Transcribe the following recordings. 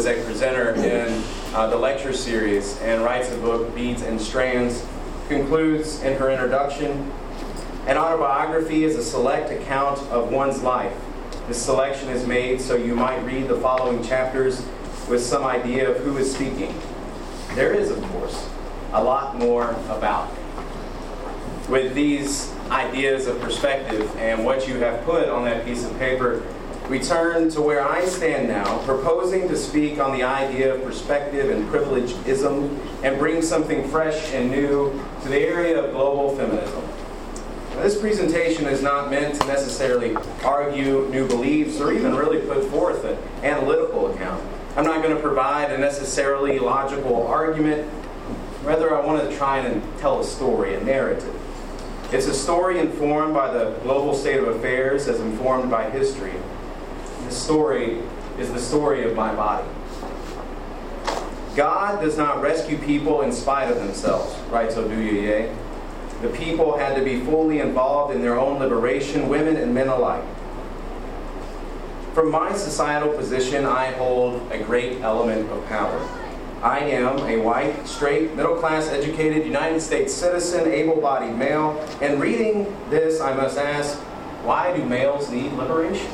was a presenter in the lecture series and writes the book Beads and Strands, concludes in her introduction, an autobiography is a select account of one's life. This selection is made so you might read the following chapters with some idea of who is speaking. There is, of course, a lot more about me. With these ideas of perspective and what you have put on that piece of paper, we turn to where I stand now, proposing to speak on the idea of perspective and privilegeism and bring something fresh and new to the area of global feminism. Now, this presentation is not meant to necessarily argue new beliefs or even really put forth an analytical account. I'm not going to provide a necessarily logical argument. Rather, I want to try and tell a story, a narrative. It's a story informed by the global state of affairs as informed by history. This story is the story of my body. God does not rescue people in spite of themselves, writes Oduya. The people had to be fully involved in their own liberation, women and men alike. From my societal position, I hold a great element of power. I am a white, straight, middle-class, educated, United States citizen, able-bodied male, and reading this, I must ask, why do males need liberation?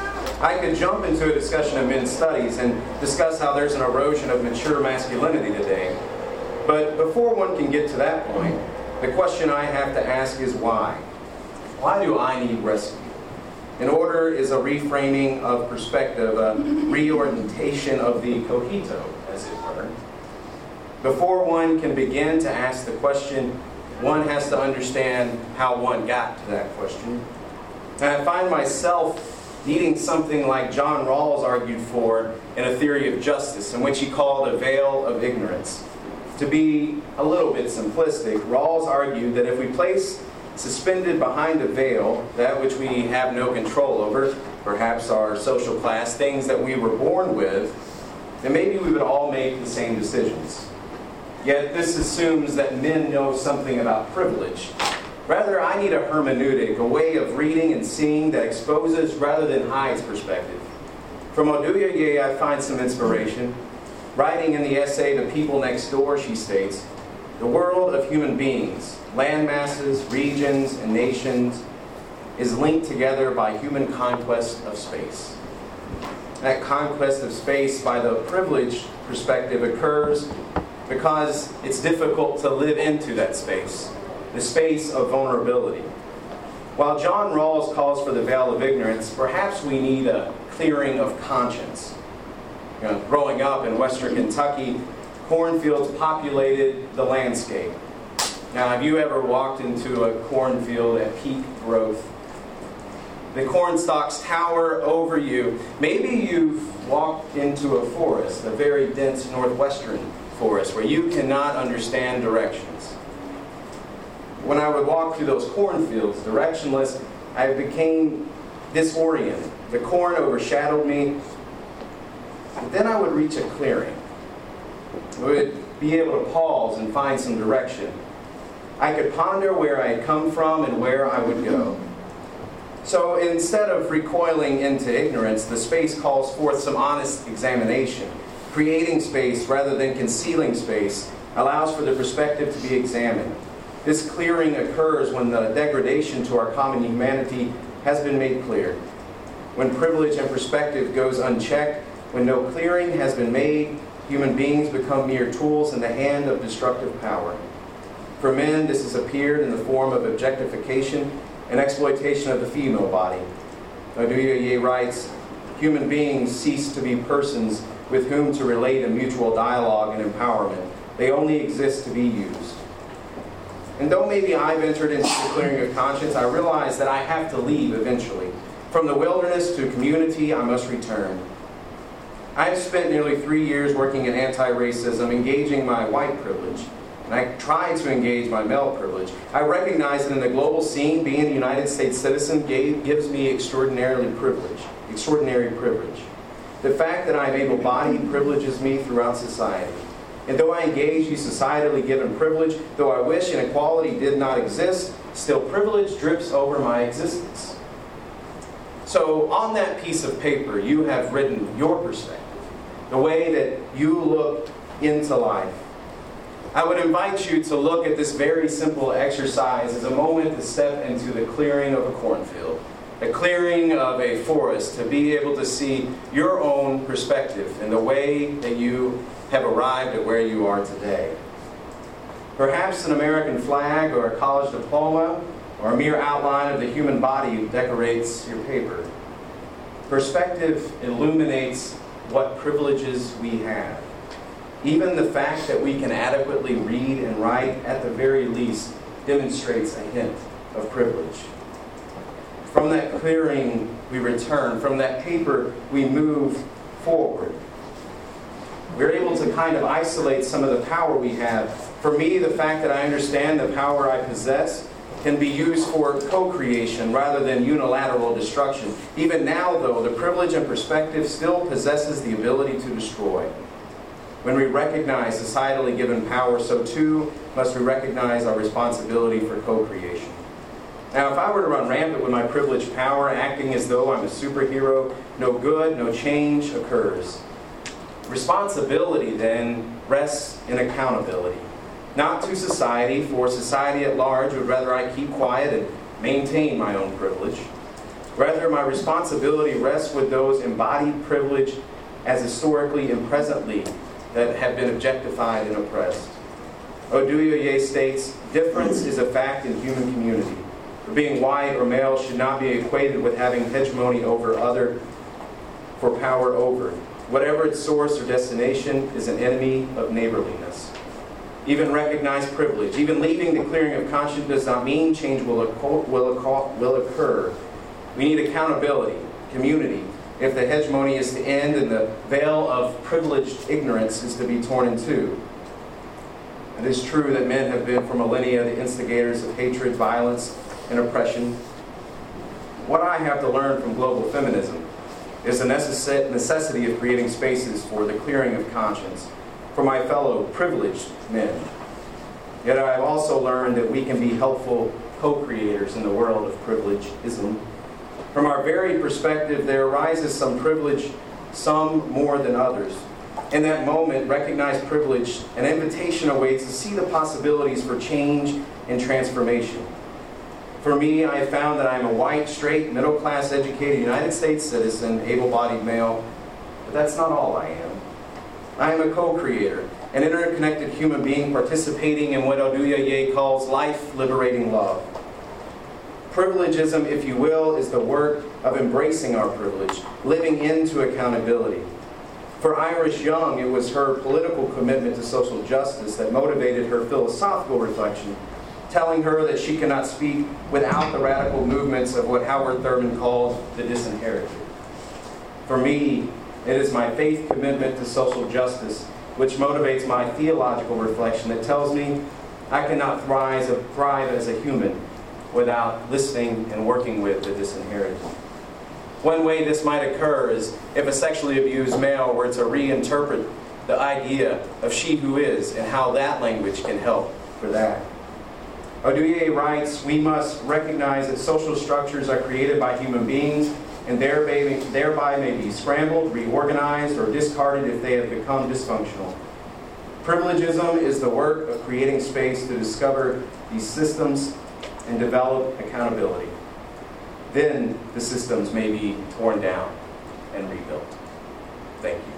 I could jump into a discussion of men's studies and discuss how there's an erosion of mature masculinity today. But before one can get to that point, the question I have to ask is why? Why do I need rescue? In order is a reframing of perspective, a reorientation of the cogito, as it were. Before one can begin to ask the question, one has to understand how one got to that question. And I find myself needing something like John Rawls argued for in A Theory of Justice, in which he called a veil of ignorance. To be a little bit simplistic, Rawls argued that if we place suspended behind a veil that which we have no control over, perhaps our social class, things that we were born with, then maybe we would all make the same decisions. Yet this assumes that men know something about privilege. Rather, I need a hermeneutic, a way of reading and seeing that exposes rather than hides perspective. From Oduya, I find some inspiration. Writing in the essay The People Next Door, she states, the world of human beings, land masses, regions, and nations is linked together by human conquest of space. That conquest of space by the privileged perspective occurs because it's difficult to live into that space, the space of vulnerability. While John Rawls calls for the veil of ignorance, perhaps we need a clearing of conscience. Growing up in western Kentucky, cornfields populated the landscape. Now, have you ever walked into a cornfield at peak growth? The corn stalks tower over you. Maybe you've walked into a forest, a very dense northwestern forest, where you cannot understand directions. When I would walk through those cornfields, directionless, I became disoriented. The corn overshadowed me. But then I would reach a clearing. I would be able to pause and find some direction. I could ponder where I had come from and where I would go. So instead of recoiling into ignorance, the space calls forth some honest examination. Creating space rather than concealing space allows for the perspective to be examined. This clearing occurs when the degradation to our common humanity has been made clear. When privilege and perspective goes unchecked, when no clearing has been made, human beings become mere tools in the hand of destructive power. For men, this has appeared in the form of objectification and exploitation of the female body. Oduya writes, human beings cease to be persons with whom to relate a mutual dialogue and empowerment. They only exist to be used. And though maybe I've entered into the clearing of conscience, I realize that I have to leave eventually. From the wilderness to community, I must return. I have spent nearly 3 years working in anti-racism, engaging my white privilege, and I tried to engage my male privilege. I recognize that in the global scene, being a United States citizen gives me extraordinary privilege. The fact that I'm able-bodied privileges me throughout society. And though I engage these societally given privilege, though I wish inequality did not exist, still privilege drips over my existence. So on that piece of paper, you have written your perspective. the way that you look into life. I would invite you to look at this very simple exercise as a moment to step into the clearing of a cornfield, a clearing of a forest, to be able to see your own perspective and the way that you have arrived at where you are today. Perhaps an American flag or a college diploma or a mere outline of the human body decorates your paper. Perspective illuminates what privileges we have. Even the fact that we can adequately read and write, at the very least, demonstrates a hint of privilege. From that clearing, we return. From that paper, we move forward. We're able to kind of isolate some of the power we have. For me, the fact that I understand the power I possess can be used for co-creation rather than unilateral destruction. Even now, though, the privilege and perspective still possesses the ability to destroy. When we recognize societally given power, so too must we recognize our responsibility for co-creation. Now, if I were to run rampant with my privileged power, acting as though I'm a superhero, no good, no change occurs. Responsibility, then, rests in accountability. Not to society, for society at large would rather I keep quiet and maintain my own privilege. Rather, my responsibility rests with those embodied privilege as historically and presently that have been objectified and oppressed. Oduyoye states, difference is a fact in human community. Being white or male should not be equated with having hegemony over other for power over. Whatever its source or destination is an enemy of neighborliness. Even recognized privilege, even leaving the clearing of conscience does not mean change will occur. We need accountability, community, if the hegemony is to end and the veil of privileged ignorance is to be torn in two. It is true that men have been for millennia the instigators of hatred, violence, and oppression. What I have to learn from global feminism is the necessity of creating spaces for the clearing of conscience for my fellow privileged men. Yet I have also learned that we can be helpful co-creators in the world of privilegeism. From our very perspective, there arises some privilege, some more than others. In that moment, recognized privilege, an invitation awaits to see the possibilities for change and transformation. For me, I have found that I am a white, straight, middle-class, educated United States citizen, able-bodied male, but that's not all I am. I am a co-creator, an interconnected human being participating in what Oduyoye calls life-liberating love. Privilegism, if you will, is the work of embracing our privilege, living into accountability. For Iris Young, it was her political commitment to social justice that motivated her philosophical reflection, telling her that she cannot speak without the radical movements of what Howard Thurman called the disinherited. For me, it is my faith commitment to social justice which motivates my theological reflection that tells me I cannot thrive as a human without listening and working with the disinherited. One way this might occur is if a sexually abused male were to reinterpret the idea of she who is and how that language can help for that. Oduyoye writes, we must recognize that social structures are created by human beings and thereby may be scrambled, reorganized, or discarded if they have become dysfunctional. Privilegism is the work of creating space to discover these systems and develop accountability. Then the systems may be torn down and rebuilt. Thank you.